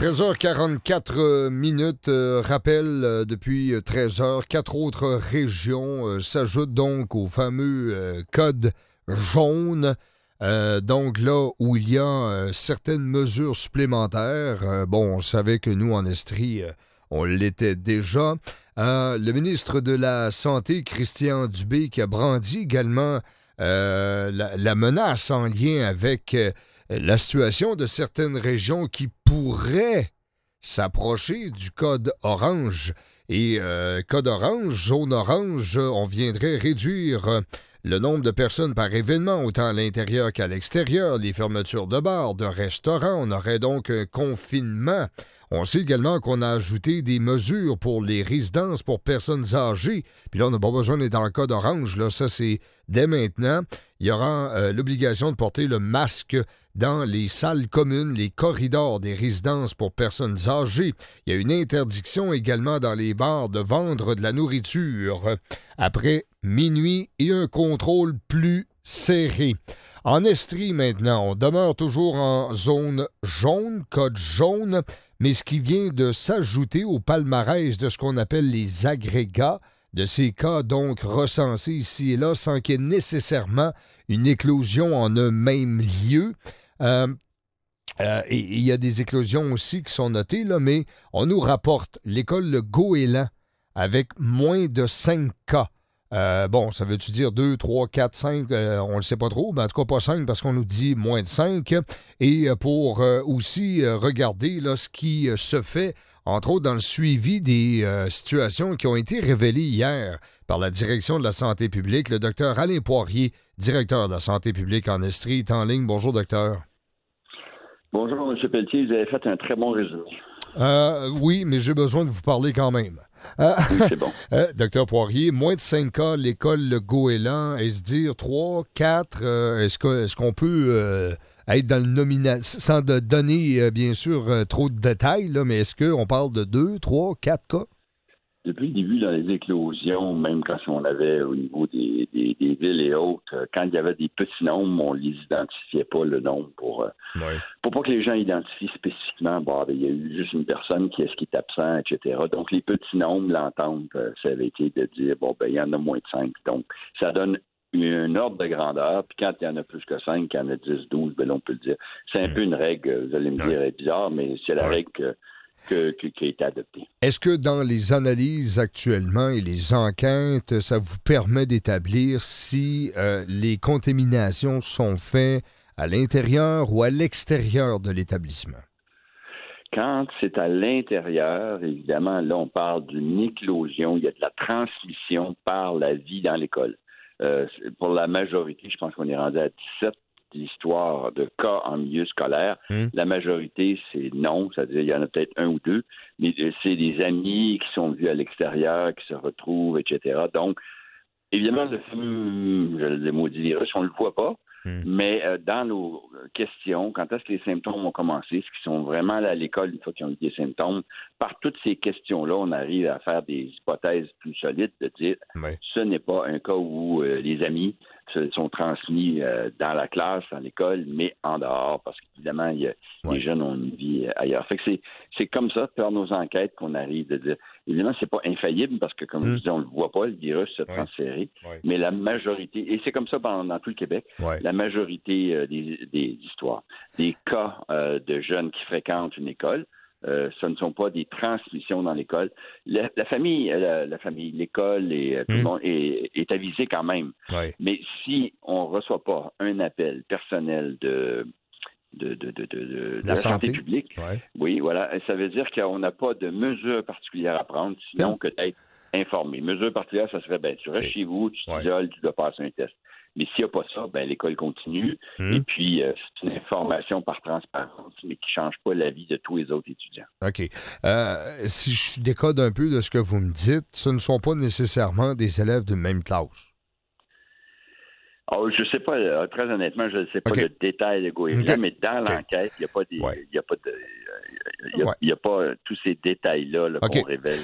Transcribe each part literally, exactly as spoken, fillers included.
treize heures quarante-quatre minutes, euh, rappel euh, depuis treize heures, quatre autres régions euh, s'ajoutent donc au fameux euh, code jaune. Euh, donc là où il y a euh, certaines mesures supplémentaires, euh, bon, on savait que nous en Estrie, euh, on l'était déjà. Euh, le ministre de la Santé, Christian Dubé, qui a brandi également euh, la, la menace en lien avec euh, la situation de certaines régions qui pourraient s'approcher du code orange. Et euh, code orange, jaune orange, on viendrait réduire euh, le nombre de personnes par événement, autant à l'intérieur qu'à l'extérieur, les fermetures de bars, de restaurants. On aurait donc un confinement. On sait également qu'on a ajouté des mesures pour les résidences pour personnes âgées. Puis là, on n'a pas besoin d'être dans le code orange. Là, ça, c'est dès maintenant. Il y aura euh, l'obligation de porter le masque dans les salles communes, les corridors des résidences pour personnes âgées. Il y a une interdiction également dans les bars de vendre de la nourriture après minuit et un contrôle plus serré. En Estrie, maintenant, on demeure toujours en zone jaune, code jaune, mais ce qui vient de s'ajouter au palmarès de ce qu'on appelle les agrégats, de ces cas donc recensés ici et là, sans qu'il y ait nécessairement une éclosion en un même lieu. Euh, euh, et il y a des éclosions aussi qui sont notées, là, mais on nous rapporte l'école Le Goéland avec moins de cinq cas. Euh, bon, ça veut-tu dire deux, trois, quatre, cinq, euh, on ne le sait pas trop, mais en tout cas pas cinq parce qu'on nous dit moins de cinq. Et pour euh, aussi euh, regarder là, ce qui euh, se fait, entre autres dans le suivi des euh, situations qui ont été révélées hier par la direction de la santé publique. Le docteur Alain Poirier, directeur de la santé publique en Estrie, est en ligne. Bonjour, docteur. Bonjour, M. Pelletier. Vous avez fait un très bon résumé. Euh, oui, mais j'ai besoin de vous parler quand même. Euh, oui, c'est bon. euh, docteur Poirier, moins de cinq cas, l'école Le Goéland, est-ce dire trois, quatre, euh, est-ce, que, est-ce qu'on peut euh, être dans le nominal, sans de donner, euh, bien sûr, euh, trop de détails, là, mais est-ce qu'on parle de deux, trois, quatre cas? Depuis le début, dans les éclosions, même quand on avait au niveau des, des, des villes et autres, quand il y avait des petits nombres, on ne les identifiait pas, le nombre, pour, oui. pour pas que les gens identifient spécifiquement, bon, il y a eu juste une personne qui est-ce qui est absent, et cetera. Donc, les petits nombres, l'entente, ça avait été de dire, bon, ben il y en a moins de cinq. Donc, ça donne un ordre de grandeur, puis quand il y en a plus que cinq, qu'il y en a dix, douze, ben là, on peut le dire. C'est un mmh. peu une règle, vous allez me dire, elle est bizarre, mais c'est la oui. règle que Que, que, qui a été adopté. Est-ce que dans les analyses actuellement et les enquêtes, ça vous permet d'établir si euh, les contaminations sont faites à l'intérieur ou à l'extérieur de l'établissement? Quand c'est à l'intérieur, évidemment, là, on parle d'une éclosion. Il y a de la transmission par la vie dans l'école. Euh, pour la majorité, je pense qu'on est rendu à dix-sept d'histoire de cas en milieu scolaire. Mmh. La majorité, c'est non, c'est-à-dire il y en a peut-être un ou deux, mais c'est des amis qui sont vus à l'extérieur, qui se retrouvent, et cetera. Donc, évidemment, le fameux, le maudit virus, on ne le voit pas, mmh. mais euh, dans nos questions, quand est-ce que les symptômes ont commencé, ce qui sont vraiment allés à l'école une fois qu'ils ont eu des symptômes, par toutes ces questions-là, on arrive à faire des hypothèses plus solides de dire oui. ce n'est pas un cas où euh, les amis se sont transmis euh, dans la classe, dans l'école, mais en dehors, parce qu'évidemment, il y a, ouais. les jeunes ont une vie ailleurs. Fait que c'est, c'est comme ça, par nos enquêtes, qu'on arrive de dire, évidemment, c'est pas infaillible, parce que, comme mmh. je disais, on ne le voit pas, le virus se ouais. transférer, ouais. mais la majorité, et c'est comme ça dans, dans tout le Québec, ouais. la majorité euh, des, des histoires, des cas euh, de jeunes qui fréquentent une école, Euh, ce ne sont pas des transmissions dans l'école. La, la famille, la, la famille, l'école et euh, tout mmh. le monde est, est avisé quand même. Oui. Mais si on ne reçoit pas un appel personnel de de, de, de, de, de la, la santé, santé publique, ouais. oui, voilà, ça veut dire qu'on n'a pas de mesures particulières à prendre, sinon que d'être informé. Mesures particulières, ça serait, ben, tu restes okay. chez vous, tu t'isoles, ouais. tu dois passer un test. Mais s'il n'y a pas ça, ben l'école continue. Mmh. Et puis, euh, c'est une information par transparence, mais qui ne change pas la vie de tous les autres étudiants. OK. Euh, si je décode un peu de ce que vous me dites, ce ne sont pas nécessairement des élèves de même classe. Oh, je ne sais pas, euh, très honnêtement, je ne sais pas okay. le détail de Goéland, okay. mais dans okay. l'enquête, il n'y a pas des, ouais. il y a pas de, il y a, ouais. il y a pas tous ces détails-là là, okay. qu'on révèle.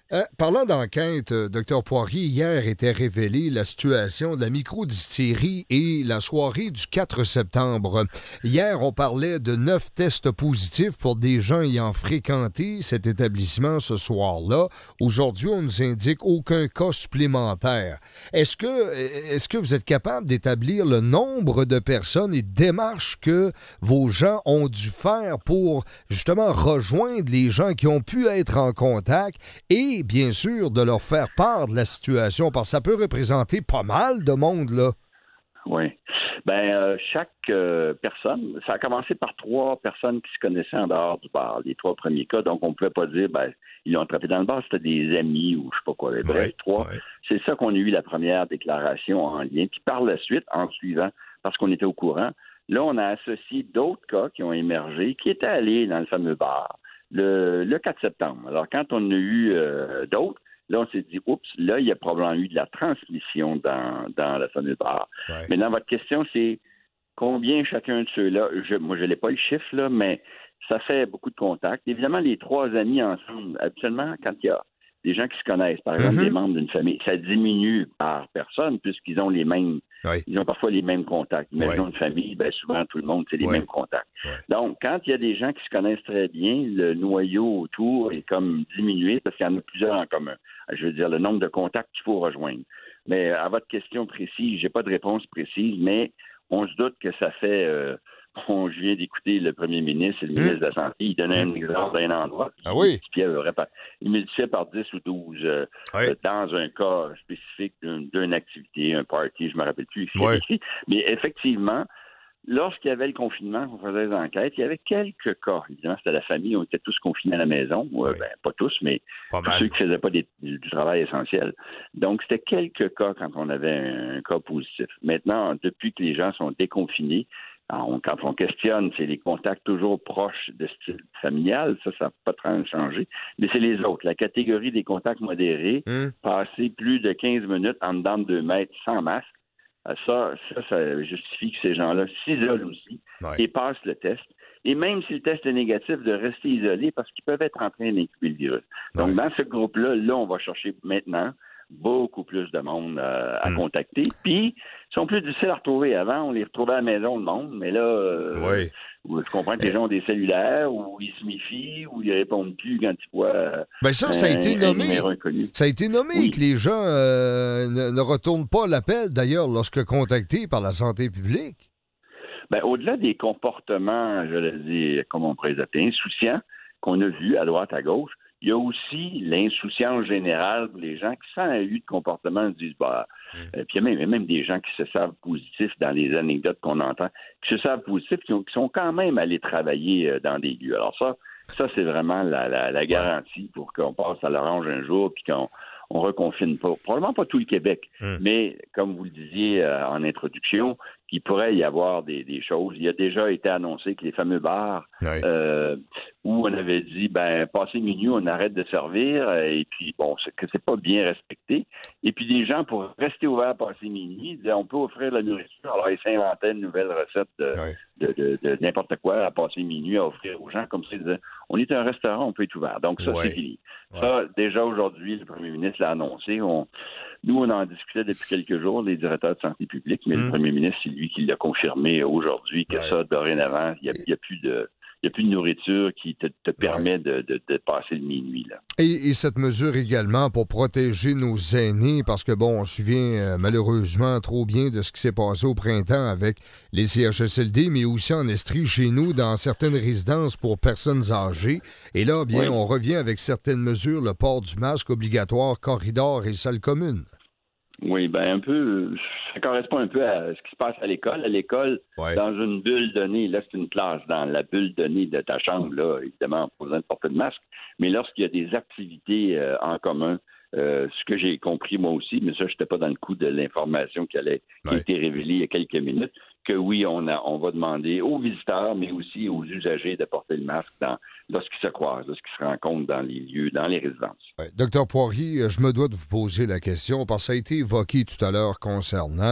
Euh, parlant d'enquête, euh, docteur Poirier, hier était révélée la situation de la microdistillerie et la soirée du quatre septembre. Hier, on parlait de neuf tests positifs pour des gens ayant fréquenté cet établissement ce soir-là. Aujourd'hui, on nous indique aucun cas supplémentaire. Est-ce que, est-ce que vous êtes capable d'établir le nombre de personnes et de démarches que vos gens ont dû faire pour justement rejoindre les gens qui ont pu être en contact et bien sûr, de leur faire part de la situation, parce que ça peut représenter pas mal de monde, là. Oui. Ben euh, chaque euh, personne, ça a commencé par trois personnes qui se connaissaient en dehors du bar, les trois premiers cas, donc on ne pouvait pas dire, ben, ils l'ont attrapé dans le bar, c'était des amis ou je sais pas quoi. Bref, ouais, trois. Ouais. C'est ça qu'on a eu la première déclaration en lien. Puis par la suite, en suivant, parce qu'on était au courant, là, on a associé d'autres cas qui ont émergé, qui étaient allés dans le fameux bar. Le, le quatre septembre. Alors, quand on a eu euh, d'autres, là, on s'est dit, oups, là, il y a probablement eu de la transmission dans, dans le fameux bar. Ouais. Maintenant, votre question, c'est combien chacun de ceux-là, je, moi, je n'ai pas le chiffre, là, mais ça fait beaucoup de contacts. Évidemment, les trois amis ensemble, habituellement, quand il y a des gens qui se connaissent, par exemple, mm-hmm. des membres d'une famille, ça diminue par personne puisqu'ils ont les mêmes, ouais. ils ont parfois les mêmes contacts. Imaginons ouais. une famille, bien souvent, tout le monde, c'est les ouais. mêmes contacts. Ouais. Donc, quand il y a des gens qui se connaissent très bien, le noyau autour est comme diminué parce qu'il y en a plusieurs en commun. Je veux dire, le nombre de contacts qu'il faut rejoindre. Mais à votre question précise, j'ai pas de réponse précise, mais on se doute que ça fait... Euh, Bon, je viens d'écouter le premier ministre et le ministre mmh. de la Santé. Il donnait mmh. un exemple d'un endroit. Ah oui? Puis il multipliait par dix ou douze euh, oui. euh, dans un cas spécifique d'une, d'une activité, un party, je ne me rappelle plus. Oui. Mais effectivement, lorsqu'il y avait le confinement, on faisait des enquêtes, il y avait quelques cas. Évidemment, c'était la famille, on était tous confinés à la maison. Oui. Euh, ben, pas tous, mais pas tous ceux qui ne faisaient pas des, du travail essentiel. Donc, c'était quelques cas quand on avait un, un cas positif. Maintenant, depuis que les gens sont déconfinés, On, quand on questionne, c'est les contacts toujours proches de style familial, ça, ça n'a pas trop changé. Mais c'est les autres. La catégorie des contacts modérés, mmh. passer plus de quinze minutes en dedans de deux mètres sans masque, ça, ça, ça justifie que ces gens-là s'isolent aussi ouais. et passent le test. Et même si le test est négatif, de rester isolés parce qu'ils peuvent être en train d'incuber le virus. Donc, ouais. dans ce groupe-là, là, on va chercher maintenant beaucoup plus de monde euh, à mmh. contacter. Puis, ils sont plus difficiles à retrouver. Avant, on les retrouvait à la maison, le monde, mais là, euh, oui. je comprends que les gens ont des cellulaires, ou ils se méfient, ou ils répondent plus quand ils voient ben ça, ça a été nommé. Ça a été nommé oui. que les gens euh, ne, ne retournent pas l'appel, d'ailleurs, lorsque contactés par la santé publique. Ben, au-delà des comportements, je le dis, comme on pourrait les appeler, insouciants, qu'on a vus à droite, à gauche, il y a aussi l'insouciance générale pour les gens qui, sans eu de comportement, se disent bah, mmh. euh, puis il y a même, même des gens qui se savent positifs dans les anecdotes qu'on entend, qui se savent positifs, qui, ont, qui sont quand même allés travailler euh, dans des lieux. Alors ça, ça c'est vraiment la, la, la garantie pour qu'on passe à l'orange un jour puis qu'on on reconfine pas, probablement pas tout le Québec, mmh. mais comme vous le disiez euh, en introduction, qu'il pourrait y avoir des, des choses. Il a déjà été annoncé que les fameux bars oui. euh, où on avait dit, ben, passé minuit, on arrête de servir, et puis, bon, c'est que c'est pas bien respecté. Et puis, des gens, pour rester ouverts passé minuit, disaient, on peut offrir de la nourriture. Alors, ils s'inventaient une nouvelle recette de, oui. de, de, de, de n'importe quoi à passer minuit à offrir aux gens, comme ça, ils disaient, on est un restaurant, on peut être ouvert. Donc, ça, oui. c'est fini. Oui. Ça, déjà aujourd'hui, le premier ministre l'a annoncé. On, nous, on en discutait depuis quelques jours, les directeurs de santé publique, mais mmh. le premier ministre, c'est lui qui l'a confirmé aujourd'hui que ouais. ça, dorénavant, il n'y a, a plus de... Il n'y a plus de nourriture qui te, te permet ouais. de, de, de passer le minuit. Là. Et, et cette mesure également pour protéger nos aînés, parce que, bon, on se souvient euh, malheureusement trop bien de ce qui s'est passé au printemps avec les C H S L D, mais aussi en Estrie, chez nous, dans certaines résidences pour personnes âgées. Et là, bien, oui. on revient avec certaines mesures, le port du masque obligatoire, corridor et salle commune. Oui, bien un peu, ça correspond un peu à ce qui se passe à l'école. À l'école, ouais. dans une bulle donnée, là, c'est une classe. Dans la bulle donnée de ta chambre, là, évidemment, on a besoin de porter de masque. Mais lorsqu'il y a des activités euh, en commun, euh, ce que j'ai compris moi aussi, mais ça, je n'étais pas dans le coup de l'information qui, allait, qui ouais. a été révélée il y a quelques minutes, que oui, on, a, on va demander aux visiteurs, mais aussi aux usagers de porter le masque dans, lorsqu'ils se croisent, lorsqu'ils se rencontrent dans les lieux, dans les résidences. Ouais. Docteur Poirier, je me dois de vous poser la question, parce que ça a été évoqué tout à l'heure concernant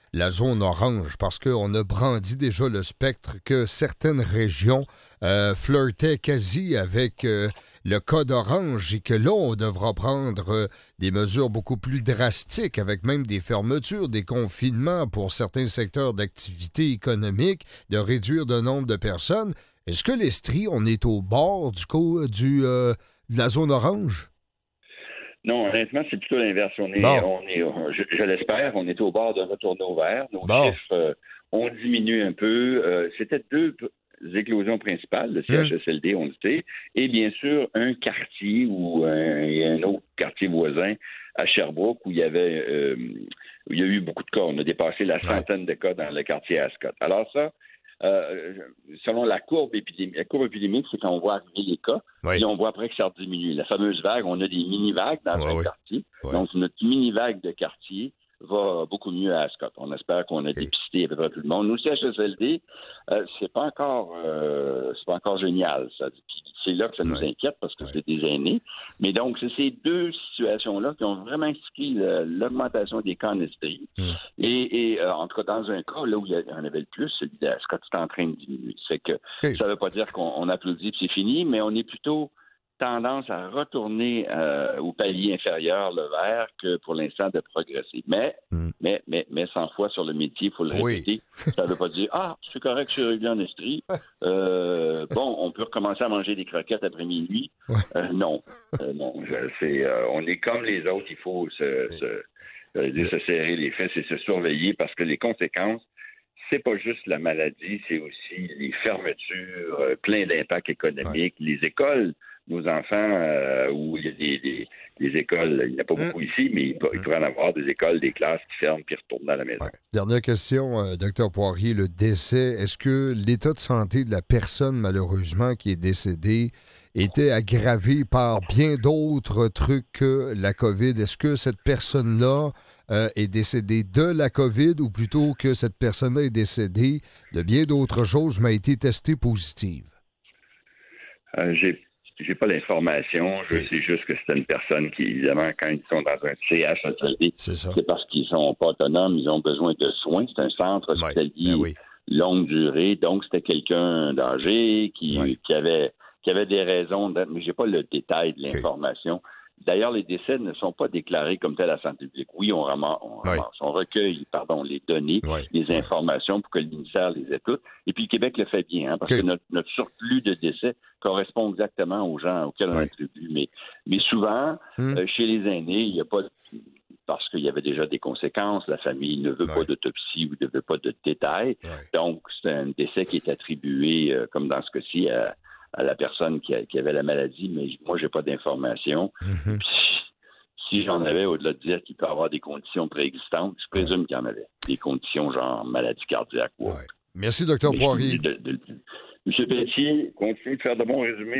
la zone orange, parce qu'on a brandi déjà le spectre que certaines régions euh, flirtaient quasi avec euh, le code orange et que là, on devra prendre euh, des mesures beaucoup plus drastiques, avec même des fermetures, des confinements pour certains secteurs d'activité économique, de réduire le nombre de personnes. Est-ce que l'Estrie, on est au bord du, co- du euh, de la zone orange? Non, honnêtement, c'est plutôt l'inverse. On est, Bon. on est, je, je l'espère, on est au bord de retourner au vert. Nos Bon. chiffres euh, ont diminué un peu. Euh, c'était deux p- éclosions principales, le C H S L D, on le sait, et bien sûr un quartier ou un, et un autre quartier voisin à Sherbrooke où il y avait, euh, où il y a eu beaucoup de cas. On a dépassé la centaine de cas dans le quartier Ascot. Alors ça. Euh, selon la courbe épidémique, la courbe épidémique, c'est quand on voit arriver les cas, Oui. puis on voit après que ça diminue. La fameuse vague, on a des mini-vagues dans Ouais, un oui. quartier. Ouais. Donc, notre mini-vague de quartier va beaucoup mieux à Ascot. On espère qu'on a Okay. dépisté à peu près tout le monde. Nous, C H S L D, euh, c'est pas encore euh, c'est pas encore génial. Ça. Puis c'est là que ça nous Ouais. inquiète parce que Ouais. c'est des aînés. Mais donc, c'est ces deux situations-là qui ont vraiment expliqué le- l'augmentation des cas en Estrie. Mm. Et, et euh, en tout cas, dans un cas, là où il y en avait le plus, celui d'Ascot, c'est en train de diminuer. C'est que Okay. ça ne veut pas dire qu'on on applaudit et c'est fini, mais on est plutôt tendance à retourner euh, au palier inférieur, le vert, que pour l'instant de progresser. Mais, Mm. mais, mais, mais cent fois sur le métier, il faut le Oui. répéter. Ça ne veut pas dire « Ah, c'est correct, je suis réglé en Estrie. Euh, bon, on peut recommencer à manger des croquettes après minuit. Ouais. Euh, non, euh, non. Je- c'est, euh, on est comme les autres, il faut se, Oui. se, euh, dire, se serrer les fesses et se surveiller parce que les conséquences, c'est pas juste la maladie, c'est aussi les fermetures, euh, plein d'impacts économiques, les écoles. Nos enfants, euh, où il y a des, des, des écoles, il n'y en a pas Mm. beaucoup ici, mais il, peut- il pourrait en avoir des écoles, des classes qui ferment puis retournent à la maison. Ouais. Dernière question, euh, docteur Poirier, le décès, est-ce que l'état de santé de la personne, malheureusement, qui est décédée, était aggravé par bien d'autres trucs que la COVID? Est-ce que cette personne-là euh, est décédée de la COVID ou plutôt que cette personne-là est décédée de bien d'autres choses, mais a été testée positive? Euh, j'ai j'ai pas l'information. Je Oui. sais juste que c'est une personne qui, évidemment, quand ils sont dans un C H S L D, C'est ça. c'est parce qu'ils sont pas autonomes, ils ont besoin de soins. C'est un centre Ouais. hospitalier Ben oui. longue durée, donc c'était quelqu'un d'âgé qui, Ouais. qui avait qui avait des raisons, de, mais j'ai pas le détail de l'information. D'ailleurs, les décès ne sont pas déclarés comme tel à la santé publique. Oui, on ramasse, on, Ouais. ramasse, on recueille, pardon, les données, Ouais. les Ouais. informations pour que le ministère les ait toutes. Et puis le Québec le fait bien, hein, parce OK. que notre, notre surplus de décès correspond exactement aux gens auxquels on Ouais. attribue. Mais, mais souvent, Hmm. euh, chez les aînés, il n'y a pas de- parce qu'il y avait déjà des conséquences, la famille ne veut Ouais. pas d'autopsie ou ne veut pas de détails. Ouais. Donc, c'est un décès qui est attribué, euh, comme dans ce cas-ci, à, à la personne qui, a- qui avait la maladie, mais moi, j'ai pas d'informations. Mhm. Puis, si j'en avais, au-delà de dire qu'il peut y avoir des conditions préexistantes, je présume qu'il y en avait. Des conditions genre maladie cardiaque ou autre. Ouais. Merci, docteur Mais je- Poirier. de- de- de- M. Pelletier, continuez de faire de bons résumés.